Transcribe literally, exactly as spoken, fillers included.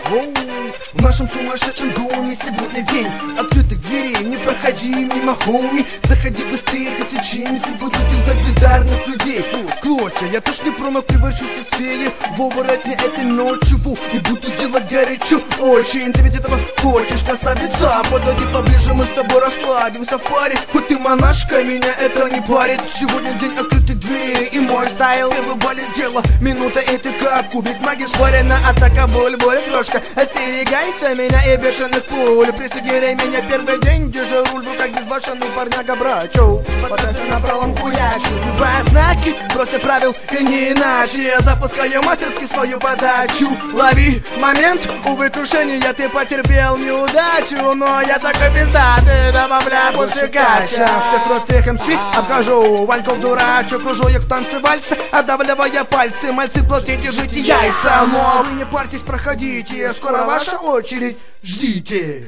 Воу. В нашем сумасшедшем доме сегодня день открытых дверей. Не проходи мимо, хоуми. Заходи быстрее, если Джеймси будет из-за бездарных людей. Клочья, я тоже не промах, превращусь в сфере в оборотне этой ночью. Бу, и буду делать горячо. Очень, ты ведь этого хочешь, красавица. Подойди поближе, мы с тобой расслабимся в паре. Хоть ты монашка, меня это не парит. Сегодня день открытых дверей и мой стайл. Первый балит дело, минута и ты как кубик магии спарена. Атака, боль, боль, крошка. Остерегайся меня и бешеных пуль. Присоединяй меня первый день, держи руль в руках безбашенный парняга брачу. Потратил на пролом хуячу. Два знаки, просто правил и не иначе. Я запускаю мастерски свою подачу. Лови момент, увы, крушения, ты потерпел неудачу. Но я такой пиздатый, добавляй больше кача. Всех простых эм си обхожу, вальков дурачу. Кружу их в танце вальса, отдавливая пальцы. Мальцы, плотнее держите яйца. Но вы не парьтесь, проходите, скоро ваша очередь, ждите.